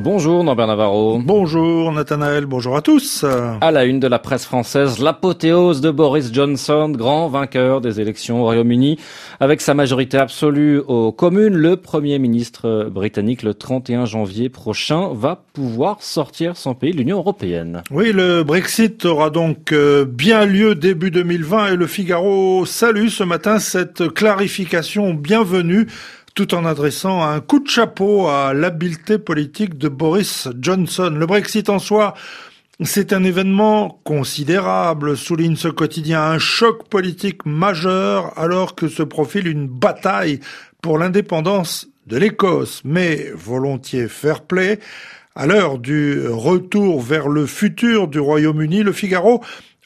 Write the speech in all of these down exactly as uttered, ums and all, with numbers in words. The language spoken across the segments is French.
Bonjour Norbert Navarro. Bonjour Nathanaël, bonjour à tous. À la une de la presse française, l'apothéose de Boris Johnson, grand vainqueur des élections au Royaume-Uni. Avec sa majorité absolue aux communes, le Premier ministre britannique, le trente et un janvier prochain, va pouvoir sortir son pays de l'Union européenne. Oui, le Brexit aura donc bien lieu début deux mille vingt et le Figaro salue ce matin cette clarification bienvenue, tout en adressant un coup de chapeau à l'habileté politique de Boris Johnson. Le Brexit en soi, c'est un événement considérable, souligne ce quotidien, un choc politique majeur alors que se profile une bataille pour l'indépendance de l'Écosse. Mais volontiers fair play, à l'heure du retour vers le futur du Royaume-Uni, le Figaro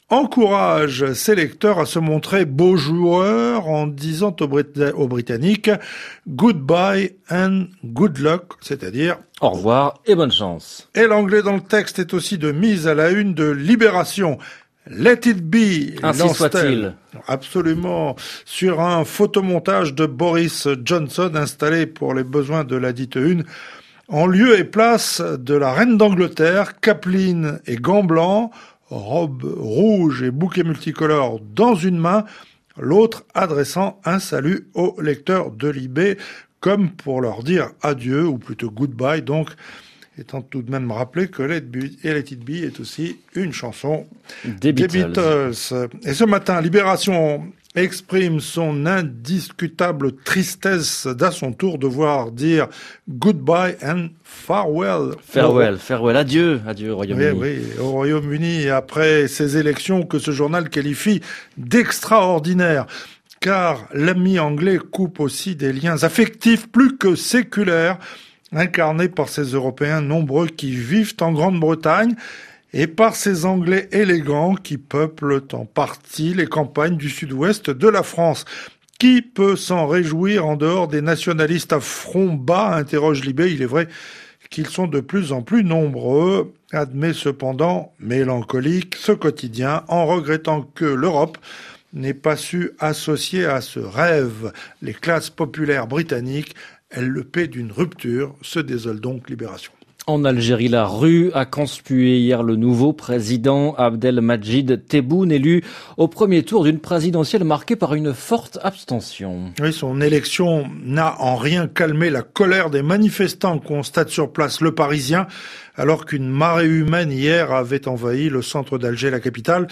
encourage ses lecteurs à se montrer beaux joueurs en disant aux, Brit- aux Britanniques « goodbye and good luck », c'est-à-dire « au revoir et bonne chance ». Et l'anglais dans le texte est aussi de mise à la une de Libération. « Let it be », ainsi soit-il. Absolument, sur un photomontage de Boris Johnson installé pour les besoins de la dite une, en lieu et place de la reine d'Angleterre, capeline et gants blancs, robe rouge et bouquet multicolore dans une main, l'autre adressant un salut aux lecteurs de Libé, comme pour leur dire adieu, ou plutôt goodbye, donc, étant tout de même rappelé que Let It Be est aussi une chanson des Beatles. des Beatles. Et ce matin, Libération exprime son indiscutable tristesse d'à son tour devoir dire goodbye and farewell. Farewell, farewell, adieu, adieu au Royaume-Uni. Oui, oui, au Royaume-Uni, après ces élections que ce journal qualifie d'extraordinaires. Car l'ami anglais coupe aussi des liens affectifs plus que séculaires, incarnés par ces Européens nombreux qui vivent en Grande-Bretagne, et par ces Anglais élégants qui peuplent en partie les campagnes du sud-ouest de la France. Qui peut s'en réjouir en dehors des nationalistes à front bas, interroge Libé. Il est vrai qu'ils sont de plus en plus nombreux, admet cependant, mélancolique, ce quotidien, en regrettant que l'Europe n'ait pas su associer à ce rêve les classes populaires britanniques. Elle le paie d'une rupture, se désole donc Libération. En Algérie, la rue a conspué hier le nouveau président Abdelmadjid Tebboune, élu au premier tour d'une présidentielle marquée par une forte abstention. Oui, son élection n'a en rien calmé la colère des manifestants, constate sur place Le Parisien, alors qu'une marée humaine hier avait envahi le centre d'Alger, la capitale.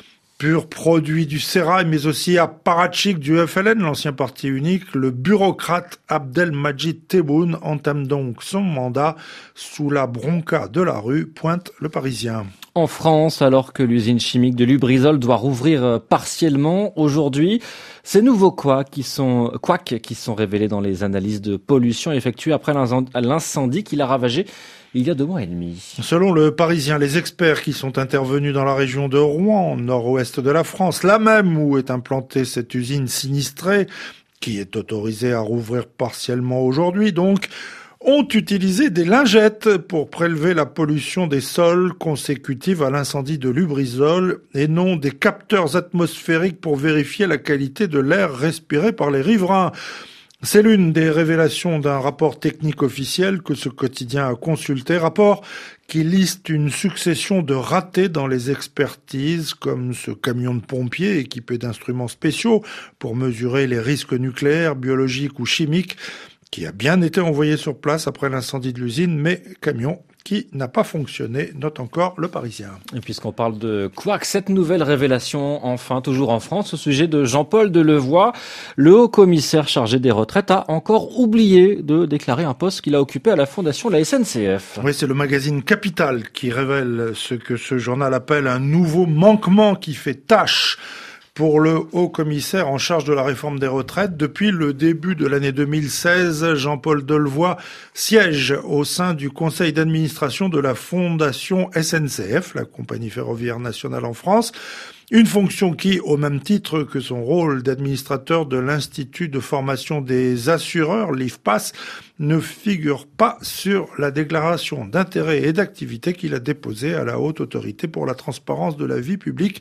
Pur produit du sérail, mais aussi apparatchik du F L N, l'ancien parti unique, le bureaucrate Abdelmadjid Tebboune entame donc son mandat sous la bronca de la rue, pointe Le Parisien. En France, alors que l'usine chimique de Lubrizol doit rouvrir partiellement aujourd'hui, ces nouveaux couacs qui sont, couacs qui sont révélés dans les analyses de pollution effectuées après l'incendie qui l'a ravagé il y a deux mois et demi. Selon Le Parisien, les experts qui sont intervenus dans la région de Rouen, nord-ouest de la France, là même où est implantée cette usine sinistrée, qui est autorisée à rouvrir partiellement aujourd'hui, donc, ont utilisé des lingettes pour prélever la pollution des sols consécutive à l'incendie de Lubrizol et non des capteurs atmosphériques pour vérifier la qualité de l'air respiré par les riverains. C'est l'une des révélations d'un rapport technique officiel que ce quotidien a consulté, rapport qui liste une succession de ratés dans les expertises, comme ce camion de pompiers équipé d'instruments spéciaux pour mesurer les risques nucléaires, biologiques ou chimiques, qui a bien été envoyé sur place après l'incendie de l'usine, mais camion qui n'a pas fonctionné, note encore Le Parisien. Et puisqu'on parle de couac, cette nouvelle révélation, enfin, toujours en France, au sujet de Jean-Paul Delevoye, le haut-commissaire chargé des retraites a encore oublié de déclarer un poste qu'il a occupé à la fondation de la S N C F. Oui, c'est le magazine Capital qui révèle ce que ce journal appelle un nouveau manquement qui fait tâche pour le haut-commissaire en charge de la réforme des retraites. Depuis le début de l'année deux mille seize, Jean-Paul Delevoye siège au sein du conseil d'administration de la fondation S N C F, la compagnie ferroviaire nationale en France. Une fonction qui, au même titre que son rôle d'administrateur de l'Institut de formation des assureurs, l'I F P A S, ne figure pas sur la déclaration d'intérêt et d'activité qu'il a déposée à la Haute Autorité pour la transparence de la vie publique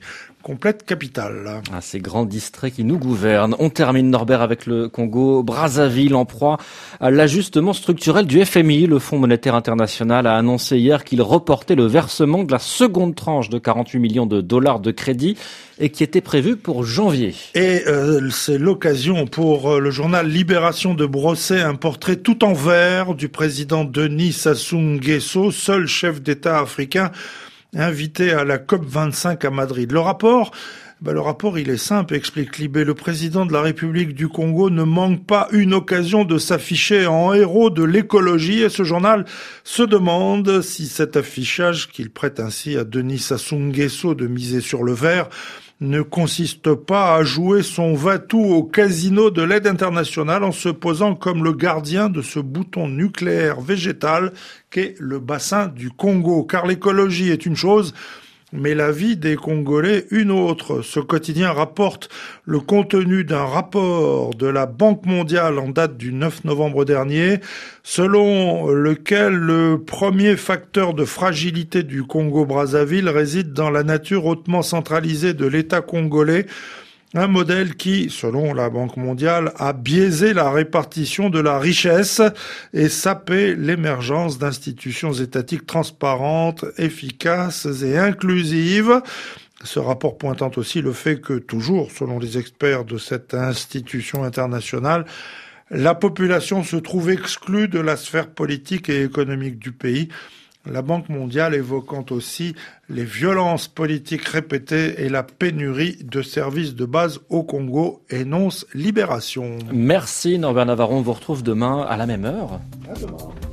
complète capitale. Ah, ces grands distraits qui nous gouvernent. On termine, Norbert, avec le Congo Brazzaville en proie à l'ajustement structurel du F M I. Le Fonds monétaire international a annoncé hier qu'il reportait le versement de la seconde tranche de quarante-huit millions de dollars de crédit et qui était prévu pour janvier. Et euh, c'est l'occasion pour euh, le journal Libération de brosser un portrait tout en vert du président Denis Sassou Nguesso, seul chef d'État africain invité à la COP vingt-cinq à Madrid. Le rapport, ben le rapport il est simple, explique Libé. Le président de la République du Congo ne manque pas une occasion de s'afficher en héros de l'écologie et ce journal se demande si cet affichage qu'il prête ainsi à Denis Sassou Nguesso de miser sur le vert ne consiste pas à jouer son va-tout au casino de l'aide internationale en se posant comme le gardien de ce bouton nucléaire végétal qu'est le bassin du Congo. Car l'écologie est une chose, mais la vie des Congolais une autre. Ce quotidien rapporte le contenu d'un rapport de la Banque mondiale en date du neuf novembre dernier, selon lequel le premier facteur de fragilité du Congo-Brazzaville réside dans la nature hautement centralisée de l'État congolais, un modèle qui, selon la Banque mondiale, a biaisé la répartition de la richesse et sapé l'émergence d'institutions étatiques transparentes, efficaces et inclusives. Ce rapport pointant aussi le fait que, toujours, selon les experts de cette institution internationale, la population se trouve exclue de la sphère politique et économique du pays. La Banque mondiale évoquant aussi les violences politiques répétées et la pénurie de services de base au Congo, énonce Libération. Merci Norbert Navarron, on vous retrouve demain à la même heure. À demain.